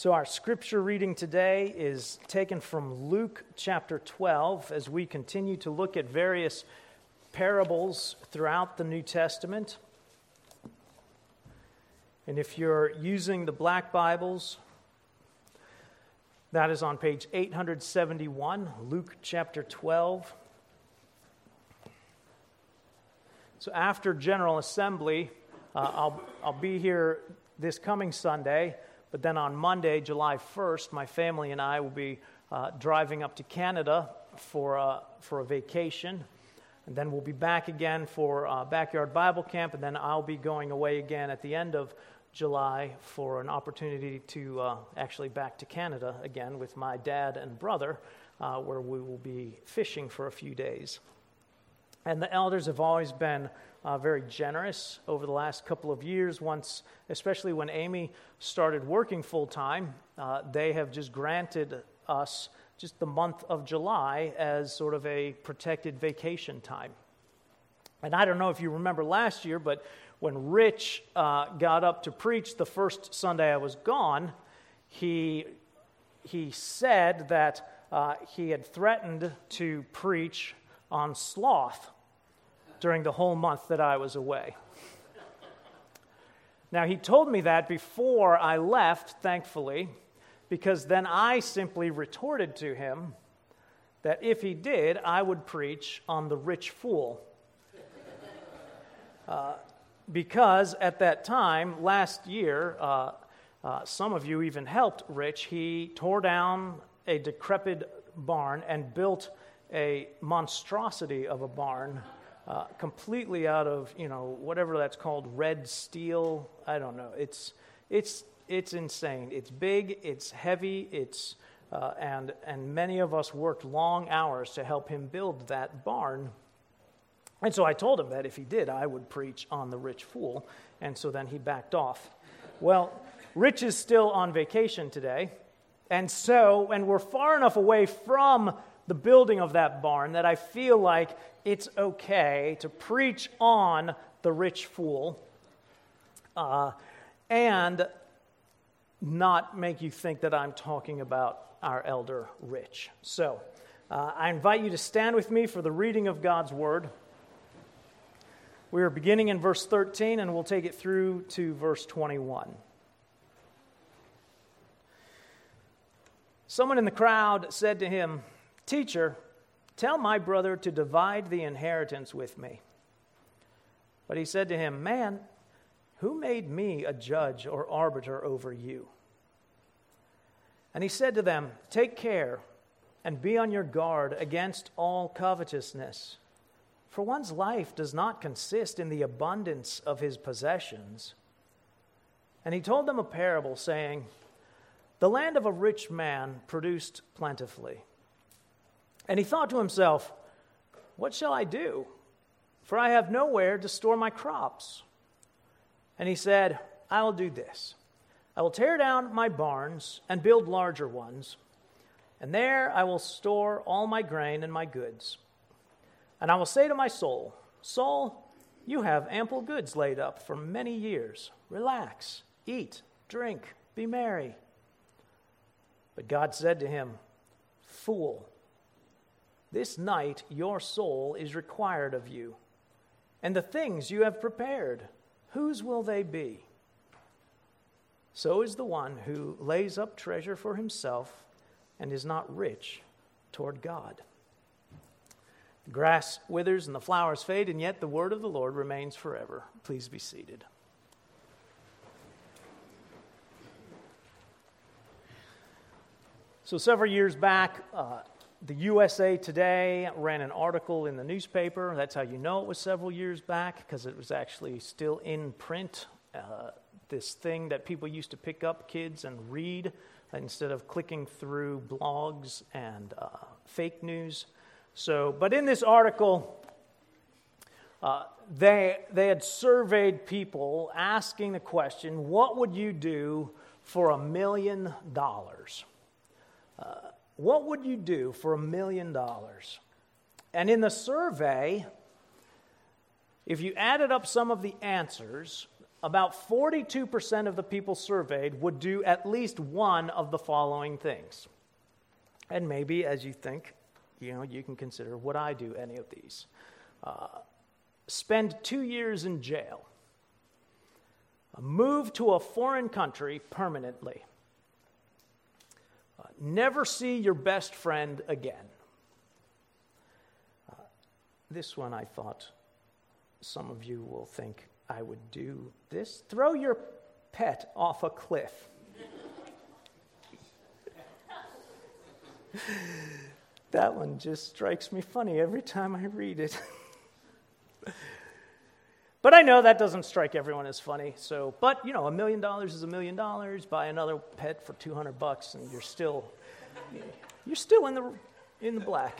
So our scripture reading today is taken from Luke chapter 12 as we continue to look at various parables throughout the New Testament. And if you're using the Black Bibles, that is on page 871, Luke chapter 12. So after General Assembly, I'll be here this coming Sunday, but then on Monday, July 1st, my family and I will be driving up to Canada for a vacation. And then we'll be back again for Backyard Bible Camp, and then I'll be going away again at the end of July for an opportunity to actually back to Canada again with my dad and brother, where we will be fishing for a few days. And the elders have always been very generous over the last couple of years. Once, especially when Amy started working full-time, they have just granted us just the month of July as sort of a protected vacation time. And I don't know if you remember last year, but when Rich got up to preach the first Sunday I was gone, he said that he had threatened to preach on sloth during the whole month that I was away. Now, he told me that before I left, thankfully, because then I simply retorted to him that if he did, I would preach on the rich fool. Because at that time, last year, some of you even helped Rich. He tore down a decrepit barn and built a monstrosity of a barn completely out of, whatever that's called, red steel. I don't know. It's insane. It's big, it's heavy, and many of us worked long hours to help him build that barn. And so I told him that if he did, I would preach on the rich fool, and so then he backed off. Well, Rich is still on vacation today, and we're far enough away from the building of that barn that I feel like it's okay to preach on the rich fool and not make you think that I'm talking about our elder Rich. So I invite you to stand with me for the reading of God's Word. We are beginning in verse 13, and we'll take it through to verse 21. Someone in the crowd said to him, "Teacher, tell my brother to divide the inheritance with me." But he said to him, "Man, who made me a judge or arbiter over you?" And he said to them, "Take care and be on your guard against all covetousness. For one's life does not consist in the abundance of his possessions." And he told them a parable, saying, "The land of a rich man produced plentifully. And he thought to himself, 'What shall I do? For I have nowhere to store my crops.' And he said, 'I will do this. I will tear down my barns and build larger ones, and there I will store all my grain and my goods. And I will say to my soul, Soul, you have ample goods laid up for many years. Relax, eat, drink, be merry.' But God said to him, 'Fool, this night your soul is required of you, and the things you have prepared, whose will they be? So is the one who lays up treasure for himself and is not rich toward God.' The grass withers and the flowers fade, and yet the word of the Lord remains forever." Please be seated. So several years back, the USA Today ran an article in the newspaper. That's how you know it was several years back, because it was actually still in print. This thing that people used to pick up, kids, and read instead of clicking through blogs and fake news. But in this article, they had surveyed people asking the question, what would you do for $1 million? What would you do for $1 million? And in the survey, if you added up some of the answers, about 42% of the people surveyed would do at least one of the following things. And maybe as you think, you can consider, would I do any of these? Spend 2 years in jail. Move to a foreign country permanently. Never see your best friend again. This one I thought some of you will think I would do this. Throw your pet off a cliff. That one just strikes me funny every time I read it. But I know that doesn't strike everyone as funny. But $1 million is $1 million. Buy another pet for $200, and you're still in the black.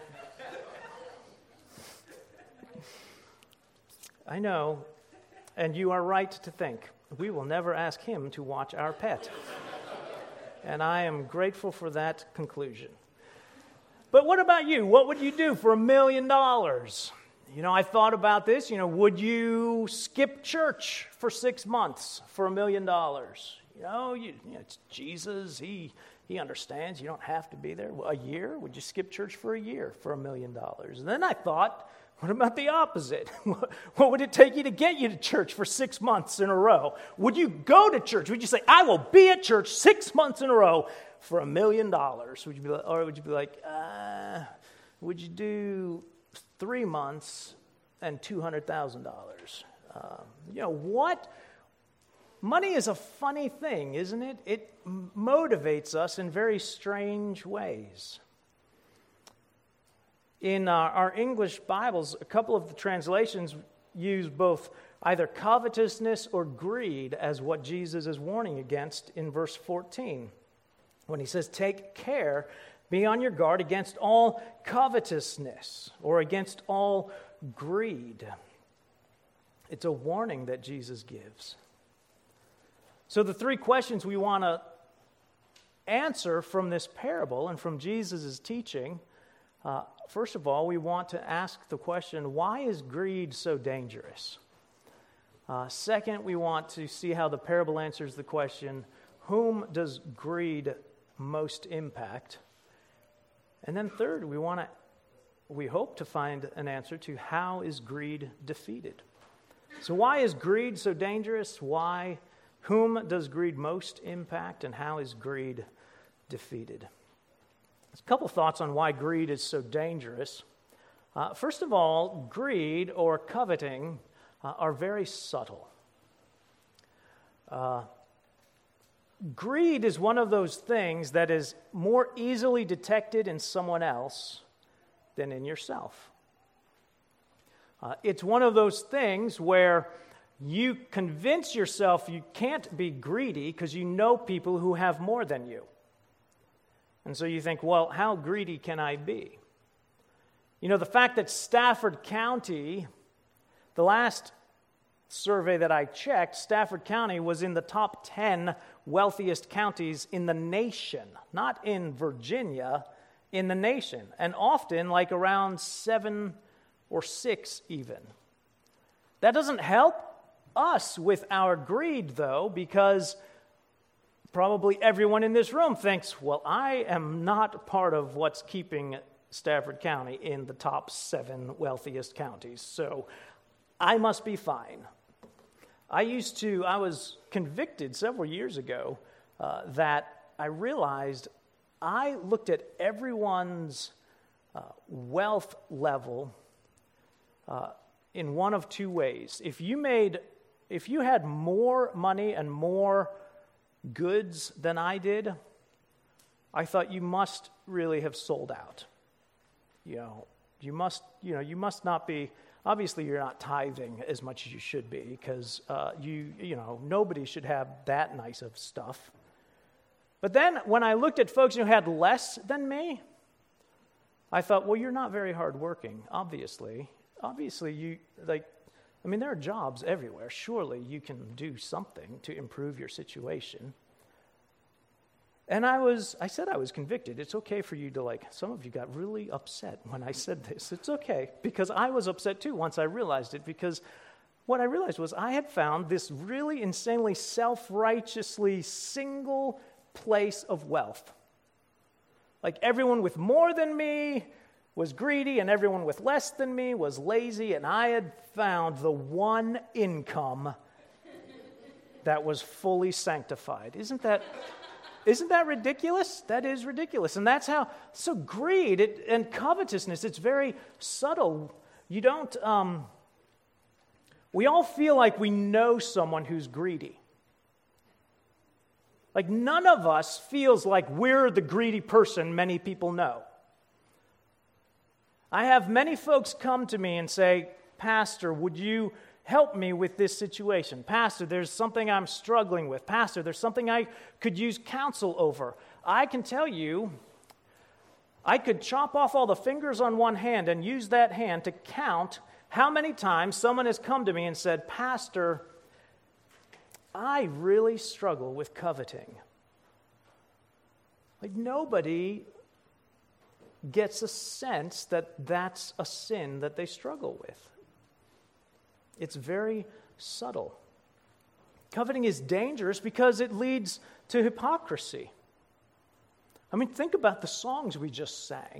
I know, and you are right to think we will never ask him to watch our pet. And I am grateful for that conclusion. But what about you? What would you do for $1 million? I thought about this. Would you skip church for 6 months for $1 million? It's Jesus. He understands. You don't have to be there. A year? Would you skip church for a year for $1 million? And then I thought, what about the opposite? What would it take you to get you to church for 6 months in a row? Would you go to church? Would you say, I will be at church 6 months in a row for $1 million? Would you be like, would you do 3 months and $200,000? What? Money is a funny thing, isn't it? It motivates us in very strange ways. In our English Bibles, a couple of the translations use both either covetousness or greed as what Jesus is warning against in verse 14. When he says, take care, be on your guard against all covetousness or against all greed. It's a warning that Jesus gives. So the 3 questions we want to answer from this parable and from Jesus' teaching, first of all, we want to ask the question, why is greed so dangerous? Second, we want to see how the parable answers the question, whom does greed most impact? And then third, we hope to find an answer to how is greed defeated? So why is greed so dangerous? Whom does greed most impact? And how is greed defeated? A couple thoughts on why greed is so dangerous. First of all, greed or coveting are very subtle. Greed is one of those things that is more easily detected in someone else than in yourself. It's one of those things where you convince yourself you can't be greedy because you know people who have more than you. And so you think, well, how greedy can I be? The fact that Stafford County, the last survey that I checked, Stafford County was in the top 10 wealthiest counties in the nation, not in Virginia, in the nation, and often like around 7 or 6 even. That doesn't help us with our greed, though, because probably everyone in this room thinks, well, I am not part of what's keeping Stafford County in the top 7 wealthiest counties, so I must be fine. I was convicted several years ago that I realized I looked at everyone's wealth level in one of 2 ways. If you had more money and more goods than I did, I thought you must really have sold out. You must not be. Obviously, you're not tithing as much as you should be because nobody should have that nice of stuff. But then when I looked at folks who had less than me, I thought, well, you're not very hardworking. Obviously, there are jobs everywhere. Surely you can do something to improve your situation. And I said I was convicted. It's okay for you to some of you got really upset when I said this. It's okay, because I was upset too once I realized it, because what I realized was I had found this really insanely self-righteously single place of wealth. Like everyone with more than me was greedy, and everyone with less than me was lazy, and I had found the one income that was fully sanctified. Isn't that ridiculous? That is ridiculous. And that's how, so greed and covetousness, it's very subtle. You don't, we all feel like we know someone who's greedy. Like none of us feels like we're the greedy person many people know. I have many folks come to me and say, Pastor, would you help me with this situation? Pastor, there's something I'm struggling with. Pastor, there's something I could use counsel over. I can tell you, I could chop off all the fingers on one hand and use that hand to count how many times someone has come to me and said, Pastor, I really struggle with coveting. Like nobody gets a sense that that's a sin that they struggle with. It's very subtle. Coveting is dangerous because it leads to hypocrisy. I mean, think about the songs we just sang.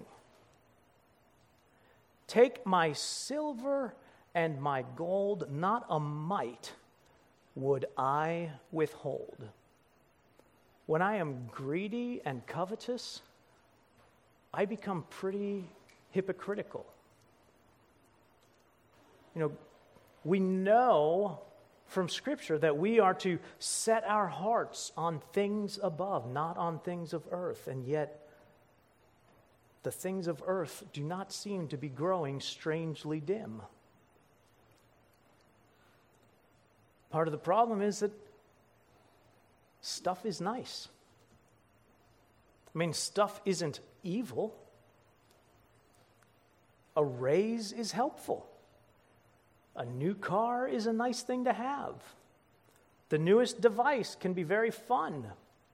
Take my silver and my gold, not a mite would I withhold. When I am greedy and covetous, I become pretty hypocritical. You know, we know from Scripture that we are to set our hearts on things above, not on things of earth. And yet, the things of earth do not seem to be growing strangely dim. Part of the problem is that stuff is nice. I mean, stuff isn't evil. A raise is helpful. A new car is a nice thing to have. The newest device can be very fun.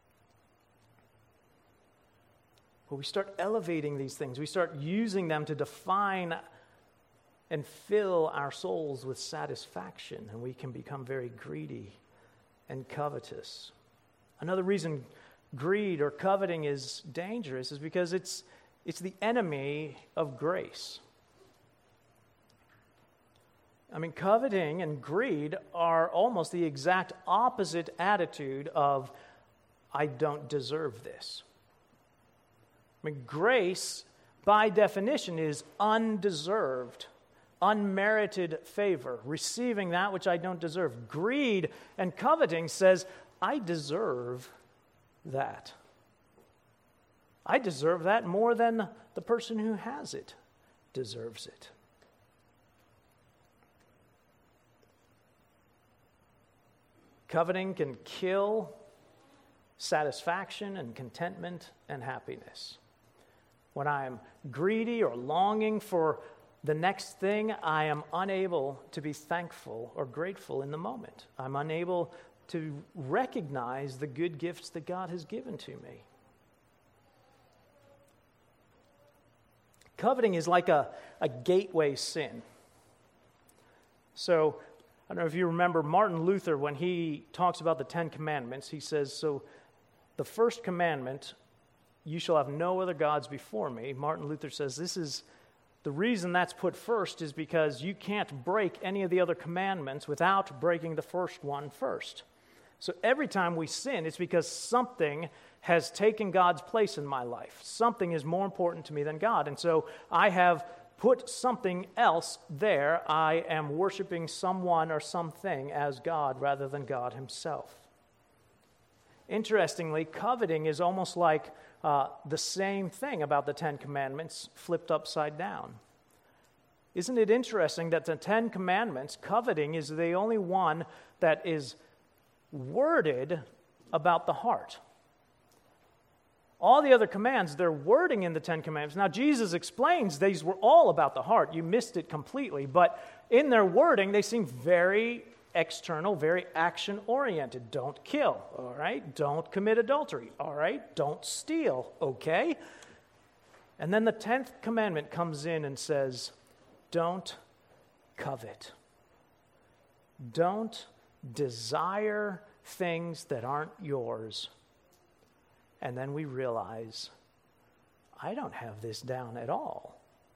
But we start elevating these things. We start using them to define and fill our souls with satisfaction, and we can become very greedy and covetous. Another reason greed or coveting is dangerous is because it's the enemy of grace. I mean, coveting and greed are almost the exact opposite attitude of, I don't deserve this. I mean, grace, by definition, is undeserved, unmerited favor, receiving that which I don't deserve. Greed and coveting says, I deserve that. I deserve that more than the person who has it deserves it. Coveting can kill satisfaction and contentment and happiness. When I am greedy or longing for the next thing, I am unable to be thankful or grateful in the moment. I'm unable to recognize the good gifts that God has given to me. Coveting is like a gateway sin. So, I don't know if you remember Martin Luther, when he talks about the Ten Commandments, he says, so the first commandment, you shall have no other gods before me. Martin Luther says this is the reason that's put first is because you can't break any of the other commandments without breaking the first one first. So every time we sin, it's because something has taken God's place in my life. Something is more important to me than God. And so I have put something else there. I am worshiping someone or something as God rather than God himself. Interestingly, coveting is almost like the same thing about the Ten Commandments flipped upside down. Isn't it interesting that the Ten Commandments, coveting is the only one that is worded about the heart? All the other commands, they're wording in the Ten Commandments. Now, Jesus explains these were all about the heart. You missed it completely. But in their wording, they seem very external, very action-oriented. Don't kill, all right? Don't commit adultery, all right? Don't steal, okay? And then the 10th commandment comes in and says, don't covet. don't desire things that aren't yours. And then we realize, I don't have this down at all.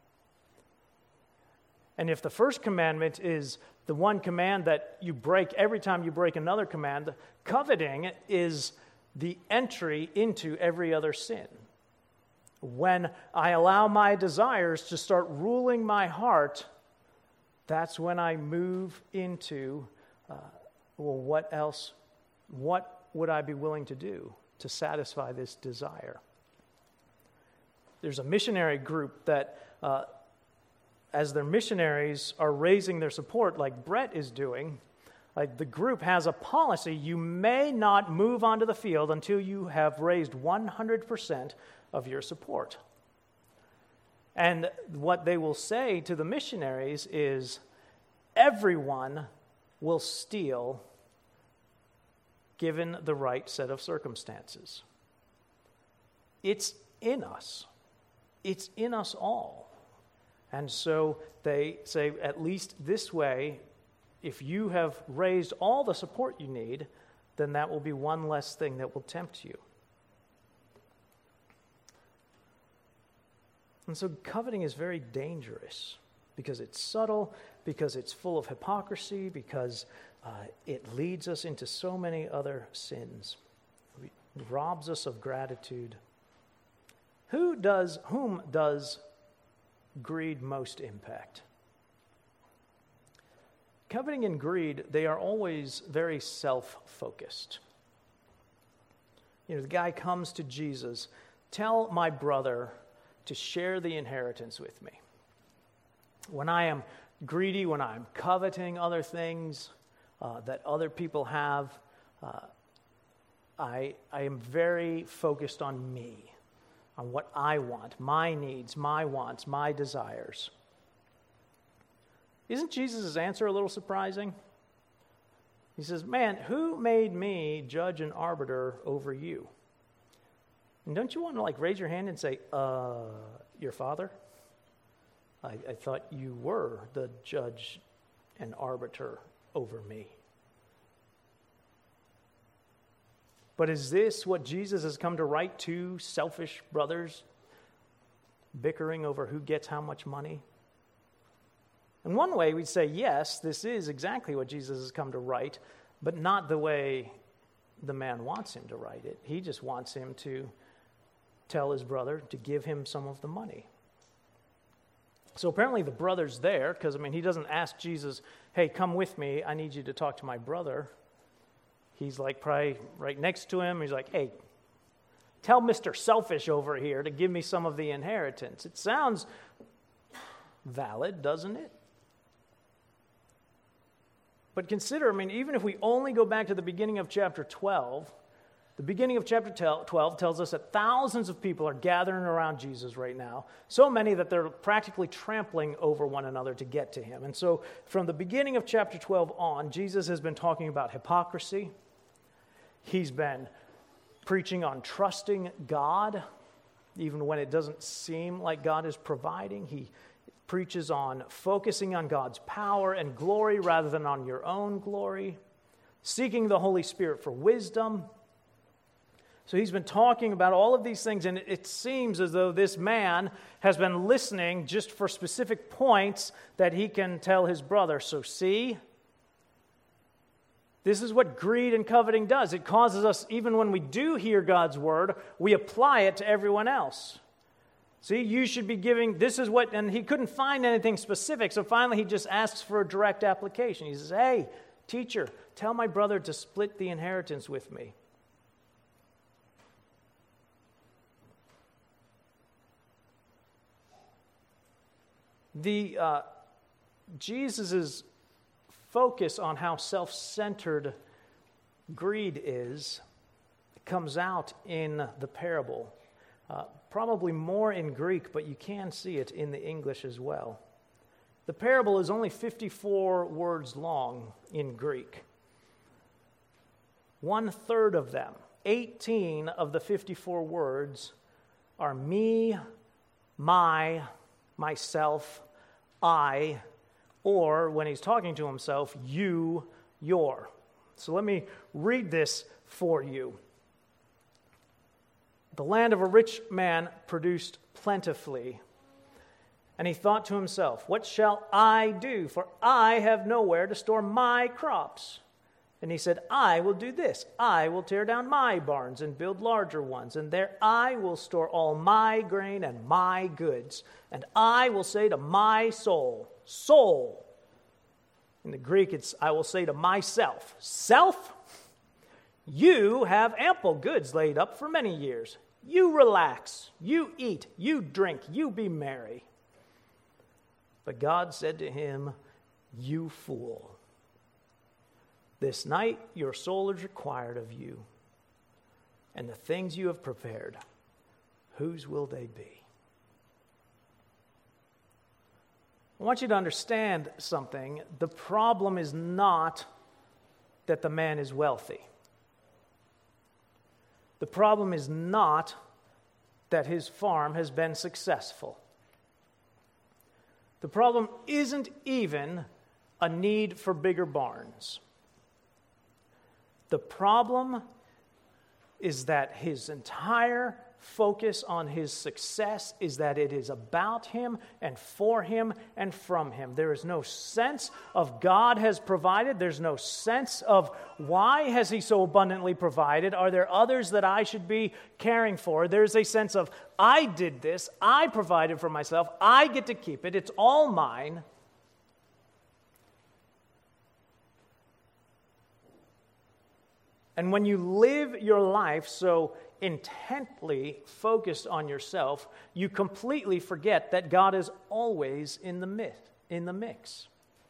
And if the first commandment is the one command that you break every time you break another command, coveting is the entry into every other sin. When I allow my desires to start ruling my heart, that's when I move into, what else? What would I be willing to do to satisfy this desire? There's a missionary group that, as their missionaries are raising their support, like Brett is doing, like the group has a policy: you may not move onto the field until you have raised 100% of your support. And what they will say to the missionaries is, everyone will steal given the right set of circumstances. It's in us. It's in us all. And so they say, at least this way, if you have raised all the support you need, then that will be one less thing that will tempt you. And so coveting is very dangerous because it's subtle, because it's full of hypocrisy, because it leads us into so many other sins. It robs us of gratitude. Whom does greed most impact? Coveting and greed, they are always very self-focused. The guy comes to Jesus, tell my brother to share the inheritance with me. When I am greedy, when I'm coveting other things that other people have, I am very focused on me, on what I want, my needs, my wants, my desires. Isn't Jesus' answer a little surprising? He says, man, who made me judge and arbiter over you? And don't you want to raise your hand and say, your father? I thought you were the judge and arbiter over me. But is this what Jesus has come to write to selfish brothers bickering over who gets how much money? In one way, we'd say, yes, this is exactly what Jesus has come to write, but not the way the man wants him to write it. He just wants him to tell his brother to give him some of the money. So apparently the brother's there, because, he doesn't ask Jesus, hey, come with me, I need you to talk to my brother. He's probably right next to him. He's like, hey, tell Mr. Selfish over here to give me some of the inheritance. It sounds valid, doesn't it? But consider, even if we only go back to the beginning of chapter 12, the beginning of chapter 12 tells us that thousands of people are gathering around Jesus right now, so many that they're practically trampling over one another to get to him. And so from the beginning of chapter 12 on, Jesus has been talking about hypocrisy. He's been preaching on trusting God, even when it doesn't seem like God is providing. He preaches on focusing on God's power and glory rather than on your own glory, seeking the Holy Spirit for wisdom. So he's been talking about all of these things, and it seems as though this man has been listening just for specific points that he can tell his brother. So see, this is what greed and coveting does. It causes us, even when we do hear God's word, we apply it to everyone else. See, you should be giving, this is what, and he couldn't find anything specific, so finally he just asks for a direct application. He says, hey, teacher, tell my brother to split the inheritance with me. Jesus' focus on how self-centered greed is comes out in the parable. Probably more in Greek, but you can see it in the English as well. The parable is only 54 words long in Greek. 1/3 of them, 18 of the 54 words, are me, my, myself, I, or when he's talking to himself, you, your. So let me read this for you. The land of a rich man produced plentifully. And he thought to himself, what shall I do? For I have nowhere to store my crops. And he said, I will do this. I will tear down my barns and build larger ones. And there I will store all my grain and my goods. And I will say to my soul, soul. In the Greek, it's I will say to myself, self, you have ample goods laid up for many years. You relax, you eat, you drink, you be merry. But God said to him, you fool. This night your soul is required of you, and the things you have prepared, whose will they be? I want you to understand something. The problem is not that the man is wealthy. The problem is not that his farm has been successful. The problem isn't even a need for bigger barns. The problem is that his entire focus on his success is that it is about him and for him and from him. There is no sense of God has provided. There's no sense of why has he so abundantly provided? Are there others that I should be caring for? There's a sense of I did this. I provided for myself. I get to keep it. It's all mine. And when you live your life so intently focused on yourself, you completely forget that God is always in the mix.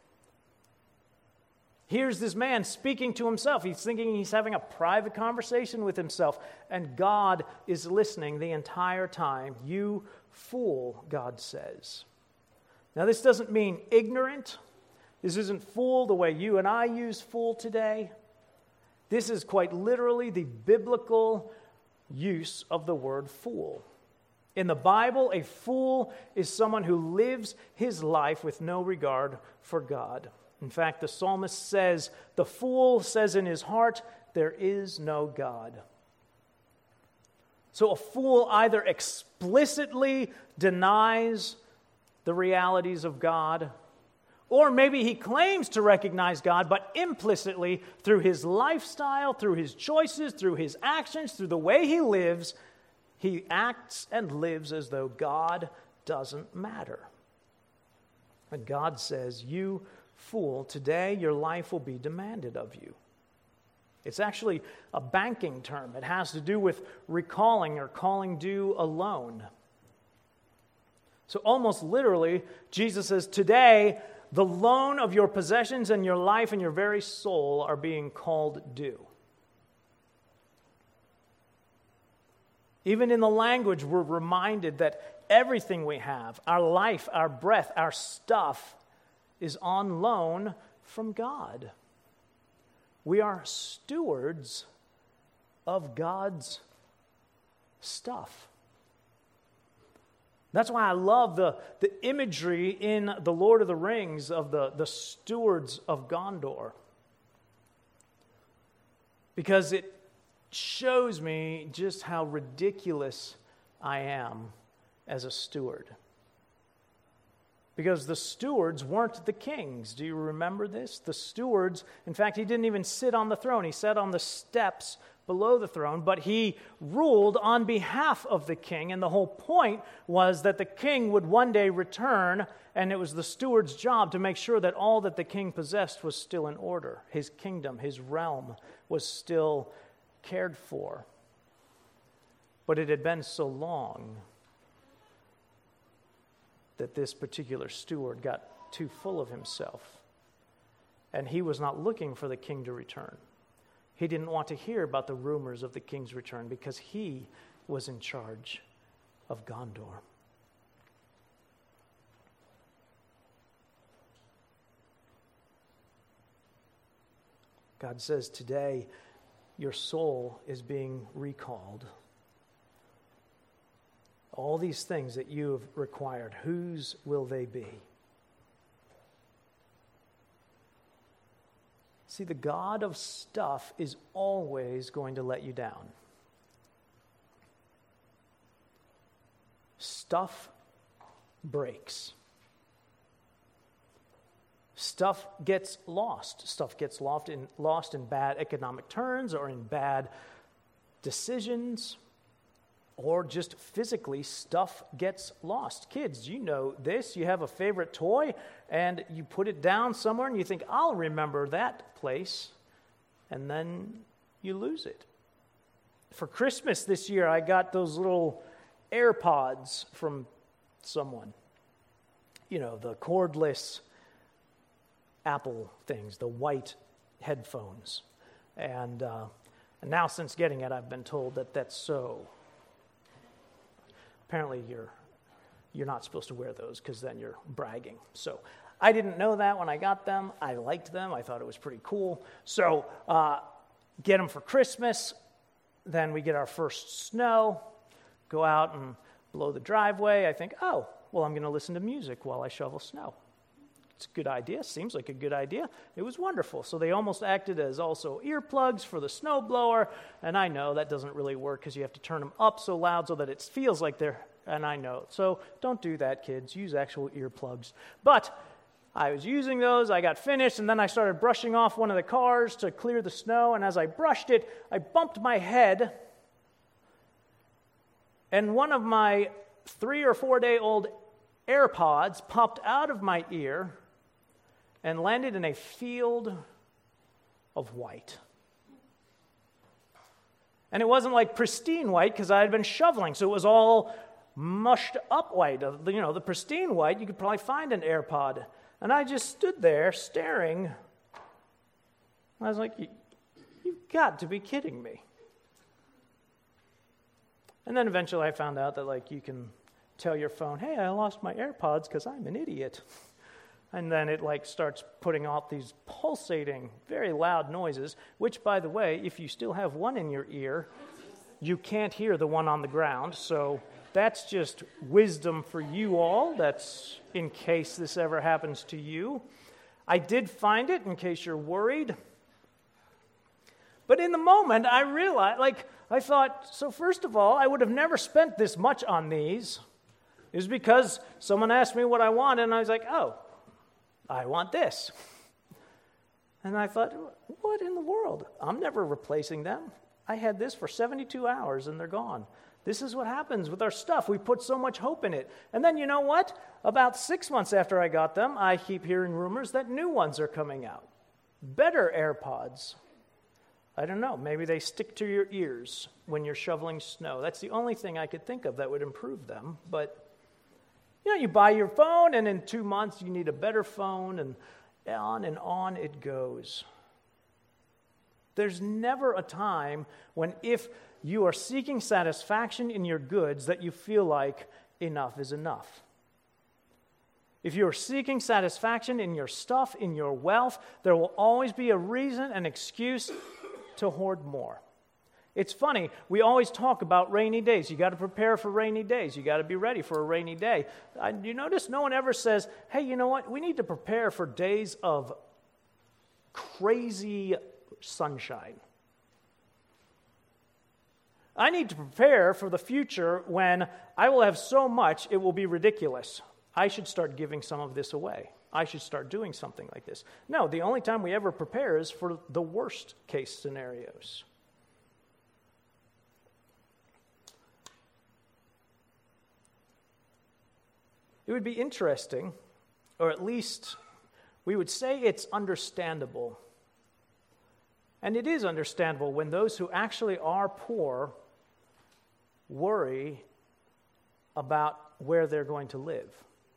Here's this man speaking to himself. He's thinking he's having a private conversation with himself, and God is listening the entire time. You fool, God says. Now, this doesn't mean ignorant. This isn't fool the way you and I use fool today. This is quite literally the biblical use of the word fool. In the Bible, a fool is someone who lives his life with no regard for God. In fact, the psalmist says, the fool says in his heart, there is no God. So a fool either explicitly denies the realities of God, or maybe he claims to recognize God, but implicitly, through his lifestyle, through his choices, through his actions, through the way he lives, he acts and lives as though God doesn't matter. And God says, you fool, today your life will be demanded of you. It's actually a banking term. It has to do with recalling or calling due a loan. So almost literally, Jesus says, today, the loan of your possessions and your life and your very soul are being called due. Even in the language, we're reminded that everything we have, our life, our breath, our stuff, is on loan from God. We are stewards of God's stuff. That's why I love the imagery in The Lord of the Rings of the stewards of Gondor. Because it shows me just how ridiculous I am as a steward. Because the stewards weren't the kings. Do you remember this? The stewards, in fact, he didn't even sit on the throne. He sat on the steps below the throne, but he ruled on behalf of the king, and the whole point was that the king would one day return, and it was the steward's job to make sure that all that the king possessed was still in order. His kingdom, his realm was still cared for. But it had been so long that this particular steward got too full of himself, and he was not looking for the king to return. He didn't want to hear about the rumors of the king's return because he was in charge of Gondor. God says today, your soul is being recalled. All these things that you have required, whose will they be? See, the God of stuff is always going to let you down. Stuff breaks. Stuff gets lost. Stuff gets lost in bad economic turns or in bad decisions, or just physically stuff gets lost. Kids, you know this. You have a favorite toy and you put it down somewhere and you think, I'll remember that place, and then you lose it. For Christmas this year, I got those little AirPods from someone. You know, the cordless Apple things, the white headphones. And now since getting it, I've been told that that's so. Apparently you're not supposed to wear those because then you're bragging. So I didn't know that when I got them. I liked them. I thought it was pretty cool. So get them for Christmas. Then we get our first snow, go out and blow the driveway. I think, oh, well, I'm going to listen to music while I shovel snow. It's a good idea. Seems like a good idea. It was wonderful. So they almost acted as also earplugs for the snowblower. And I know that doesn't really work because you have to turn them up so loud so that it feels like they're, and I know. So don't do that, kids. Use actual earplugs. But I was using those. I got finished, and then I started brushing off one of the cars to clear the snow. And as I brushed it, I bumped my head. And one of my 3 or 4 day old AirPods popped out of my ear and landed in a field of white. And it wasn't like pristine white because I had been shoveling, so it was all mushed up white. You know, the pristine white, you could probably find an AirPod. And I just stood there staring. I was like, you've got to be kidding me. And then eventually I found out that, like, you can tell your phone, hey, I lost my AirPods because I'm an idiot. And then it like starts putting out these pulsating, very loud noises, which, by the way, if you still have one in your ear, you can't hear the one on the ground. So that's just wisdom for you all. That's in case this ever happens to you. I did find it in case you're worried. But in the moment, I realized, I thought, so first of all, I would have never spent this much on these. It was because someone asked me what I wanted, and I was like, oh, I want this. And I thought, what in the world? I'm never replacing them. I had this for 72 hours, and they're gone. This is what happens with our stuff. We put so much hope in it. And then you know what? About 6 months after I got them, I keep hearing rumors that new ones are coming out. Better AirPods. I don't know. Maybe they stick to your ears when you're shoveling snow. That's the only thing I could think of that would improve them. But you know, you buy your phone, and in 2 months you need a better phone, and on it goes. There's never a time when, if you are seeking satisfaction in your goods, that you feel like enough is enough. If you're seeking satisfaction in your stuff, in your wealth, there will always be a reason, an excuse to hoard more. It's funny, we always talk about rainy days. You got to prepare for rainy days. You got to be ready for a rainy day. You notice no one ever says, hey, you know what? We need to prepare for days of crazy sunshine. I need to prepare for the future when I will have so much it will be ridiculous. I should start giving some of this away. I should start doing something like this. No, the only time we ever prepare is for the worst case scenarios. It would be interesting, or at least we would say it's understandable. And it is understandable when those who actually are poor worry about where they're going to live.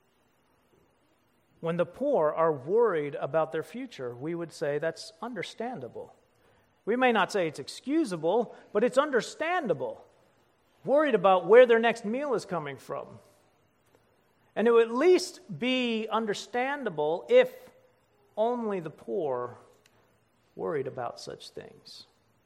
When the poor are worried about their future, we would say that's understandable. We may not say it's excusable, but it's understandable. Worried about where their next meal is coming from. And it would at least be understandable if only the poor worried about such things.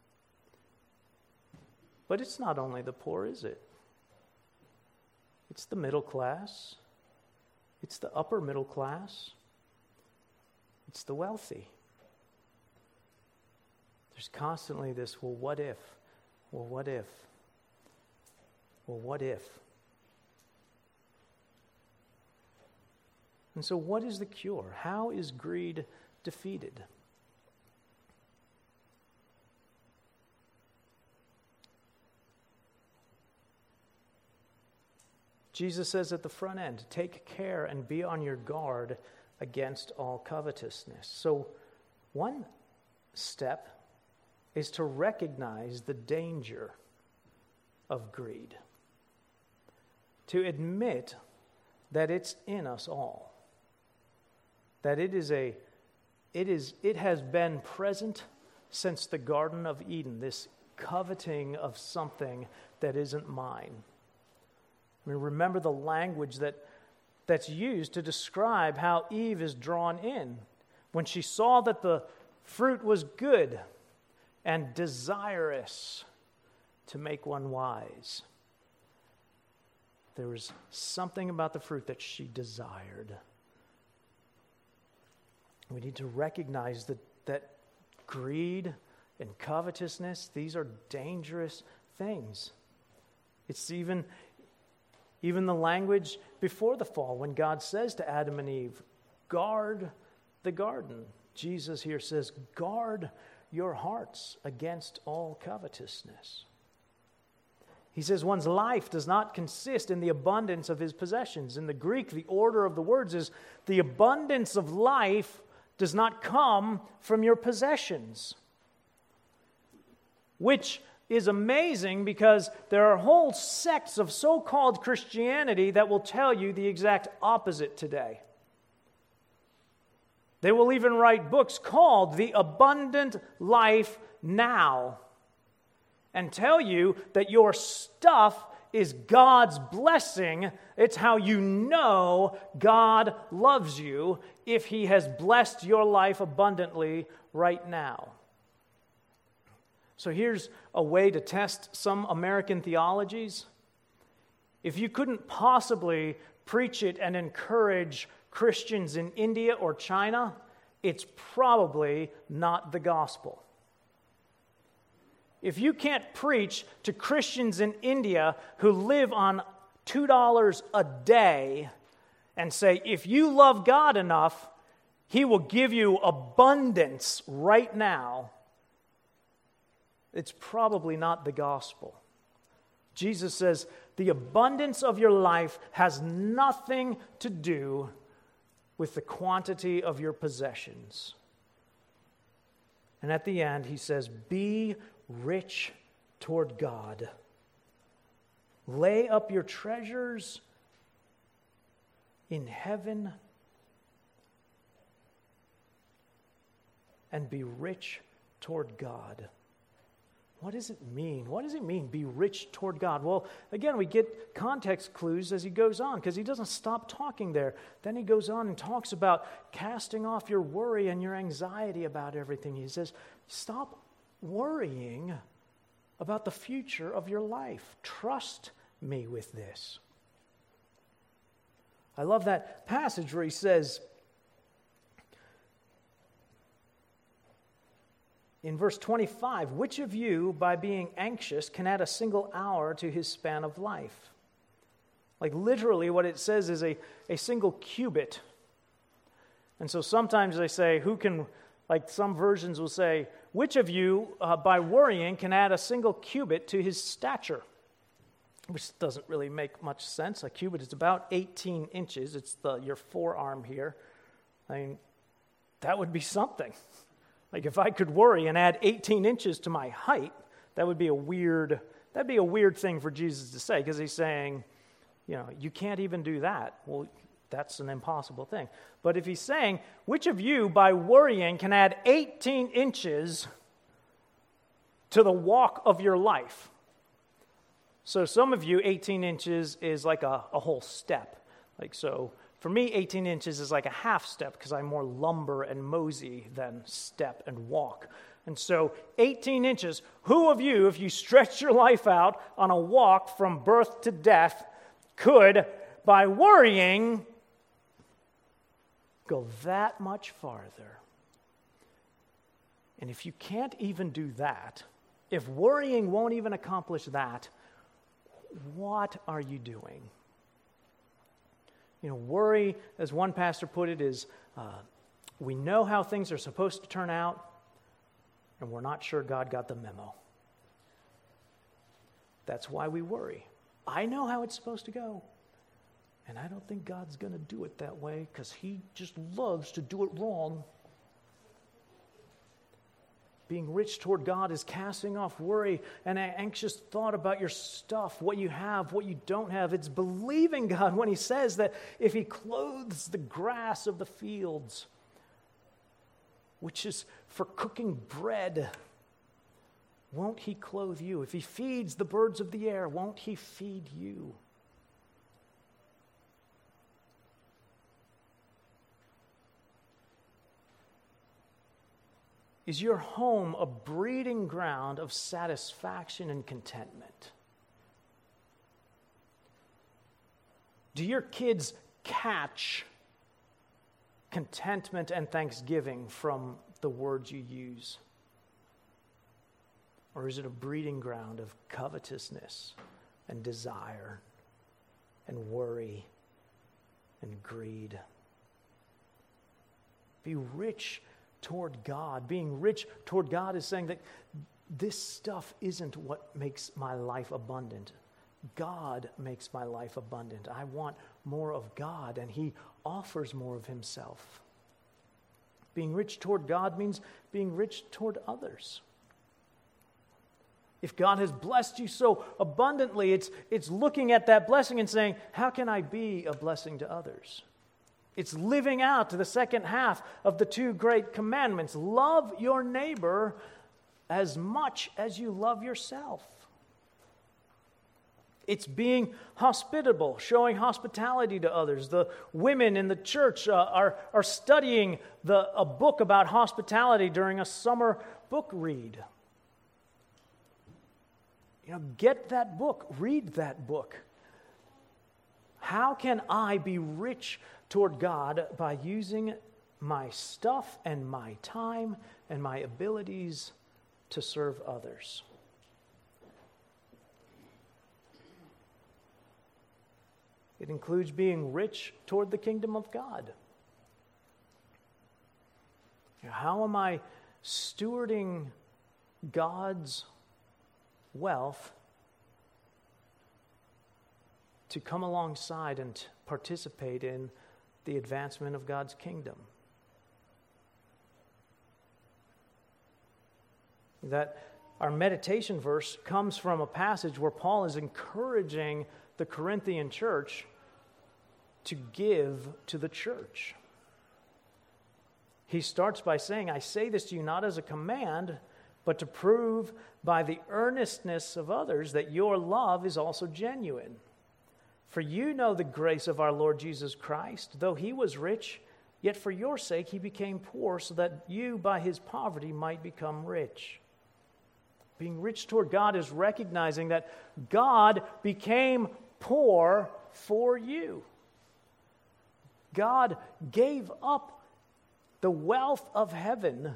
But it's not only the poor, is it? It's the middle class. It's the upper middle class. It's the wealthy. There's constantly this, well, what if? Well, what if? Well, what if? And so what is the cure? How is greed defeated? Jesus says at the front end, take care and be on your guard against all covetousness. So one step is to recognize the danger of greed. To admit that it's in us all. That it has been present since the Garden of Eden, this coveting of something that isn't mine. I mean, remember the language that's used to describe how Eve is drawn in. When she saw that the fruit was good and desirous to make one wise, there was something about the fruit that she desired. We need to recognize that greed and covetousness, these are dangerous things. It's even the language before the fall when God says to Adam and Eve, guard the garden. Jesus here says, guard your hearts against all covetousness. He says one's life does not consist in the abundance of his possessions. In the Greek, the order of the words is the abundance of life does not come from your possessions. Which is amazing because there are whole sects of so-called Christianity that will tell you the exact opposite today. They will even write books called The Abundant Life Now and tell you that your stuff is God's blessing. It's how you know God loves you if He has blessed your life abundantly right now. So here's a way to test some American theologies. If you couldn't possibly preach it and encourage Christians in India or China, it's probably not the gospel. If you can't preach to Christians in India who live on $2 a day and say, if you love God enough, He will give you abundance right now, it's probably not the gospel. Jesus says, the abundance of your life has nothing to do with the quantity of your possessions. And at the end, He says, be rich toward God. Lay up your treasures in heaven and be rich toward God. What does it mean? What does it mean, be rich toward God? Well, again, we get context clues as he goes on, because he doesn't stop talking there. Then he goes on and talks about casting off your worry and your anxiety about everything. He says, stop worrying about the future of your life. Trust me with this. I love that passage where he says, in verse 25, which of you, by being anxious, can add a single hour to his span of life? Like literally what it says is a single cubit. And so sometimes they say, who can, like some versions will say, which of you, by worrying, can add a single cubit to his stature? Which doesn't really make much sense. A cubit is about 18 inches. It's your forearm here. I mean, that would be something. Like if I could worry and add 18 inches to my height, that'd be a weird thing for Jesus to say, because he's saying, you can't even do that. Well, that's an impossible thing. But if he's saying, which of you by worrying can add 18 inches to the walk of your life? So some of you, 18 inches is like a whole step. Like so. For me, 18 inches is like a half step because I'm more lumber and mosey than step and walk. And so 18 inches, who of you, if you stretch your life out on a walk from birth to death, could, by worrying, go that much farther? And if you can't even do that, if worrying won't even accomplish that, what are you doing? Worry, as one pastor put it, is we know how things are supposed to turn out, and we're not sure God got the memo. That's why we worry. I know how it's supposed to go, and I don't think God's going to do it that way because He just loves to do it wrong. Being rich toward God is casting off worry and an anxious thought about your stuff, what you have, what you don't have. It's believing God when He says that if He clothes the grass of the fields, which is for cooking bread, won't He clothe you? If He feeds the birds of the air, won't He feed you? Is your home a breeding ground of satisfaction and contentment? Do your kids catch contentment and thanksgiving from the words you use? Or is it a breeding ground of covetousness and desire and worry and greed? Be rich toward God. Being rich toward God is saying that this stuff isn't what makes my life abundant. God makes my life abundant. I want more of God, and He offers more of Himself. Being rich toward God means being rich toward others. If God has blessed you so abundantly, it's looking at that blessing and saying, how can I be a blessing to others? It's living out the second half of the two great commandments. Love your neighbor as much as you love yourself. It's being hospitable, showing hospitality to others. The women in the church are studying a book about hospitality during a summer book read. Get that book, read that book. How can I be rich toward God? By using my stuff and my time and my abilities to serve others. It includes being rich toward the kingdom of God. How am I stewarding God's wealth to come alongside and participate in the advancement of God's kingdom? That our meditation verse comes from a passage where Paul is encouraging the Corinthian church to give to the church. He starts by saying, I say this to you not as a command, but to prove by the earnestness of others that your love is also genuine. For you know the grace of our Lord Jesus Christ, though He was rich, yet for your sake He became poor, so that you by His poverty might become rich. Being rich toward God is recognizing that God became poor for you. God gave up the wealth of heaven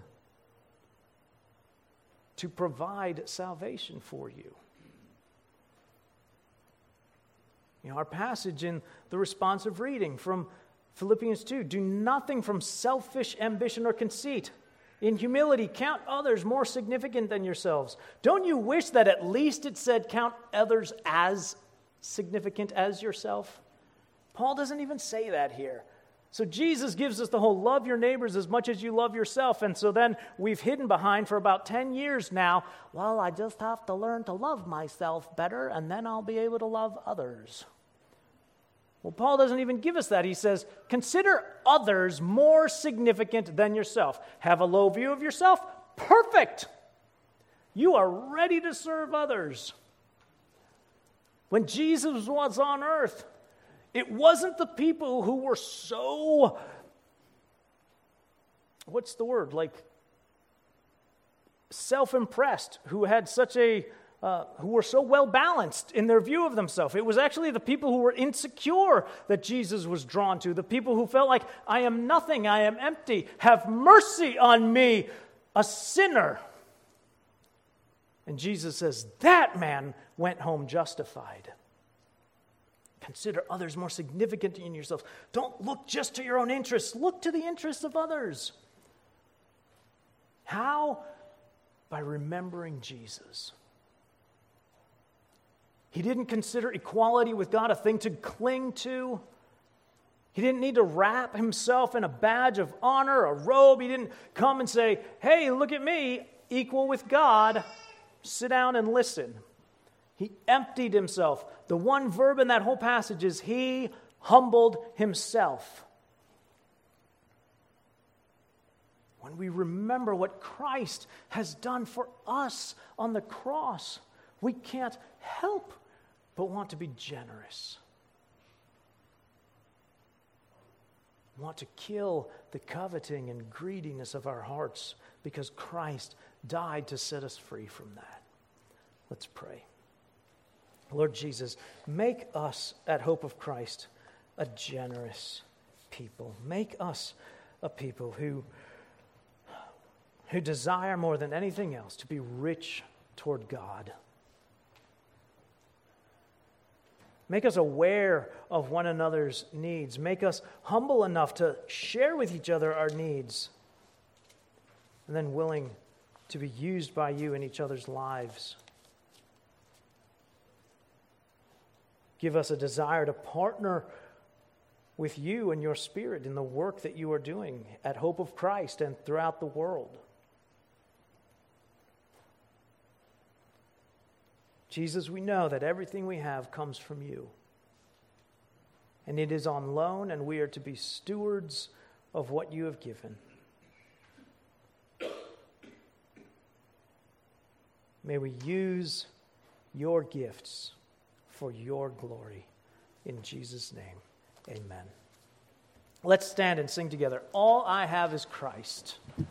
to provide salvation for you. Our passage in the responsive reading from Philippians 2, do nothing from selfish ambition or conceit. In humility, count others more significant than yourselves. Don't you wish that at least it said count others as significant as yourself? Paul doesn't even say that here. So Jesus gives us the whole love your neighbors as much as you love yourself. And so then we've hidden behind for about 10 years now, well, I just have to learn to love myself better and then I'll be able to love others. Well, Paul doesn't even give us that. He says, consider others more significant than yourself. Have a low view of yourself? Perfect. You are ready to serve others. When Jesus was on earth, it wasn't the people who were so, self-impressed, who had who were so well-balanced in their view of themselves. It was actually the people who were insecure that Jesus was drawn to, the people who felt like, I am nothing, I am empty, have mercy on me, a sinner. And Jesus says, that man went home justified. Consider others more significant than yourselves. Don't look just to your own interests. Look to the interests of others. How? By remembering Jesus. He didn't consider equality with God a thing to cling to. He didn't need to wrap himself in a badge of honor, a robe. He didn't come and say, hey, look at me, equal with God. Sit down and listen. He emptied himself. The one verb in that whole passage is he humbled himself. When we remember what Christ has done for us on the cross, we can't help but want to be generous. Want to kill the coveting and greediness of our hearts because Christ died to set us free from that. Let's pray. Lord Jesus, make us at Hope of Christ a generous people. Make us a people who desire more than anything else to be rich toward God. Make us aware of one another's needs. Make us humble enough to share with each other our needs, and then willing to be used by you in each other's lives. Give us a desire to partner with you and your Spirit in the work that you are doing at Hope of Christ and throughout the world. Jesus, we know that everything we have comes from you. And it is on loan, and we are to be stewards of what you have given. May we use your gifts for your glory. In Jesus' name, amen. Let's stand and sing together. All I have is Christ.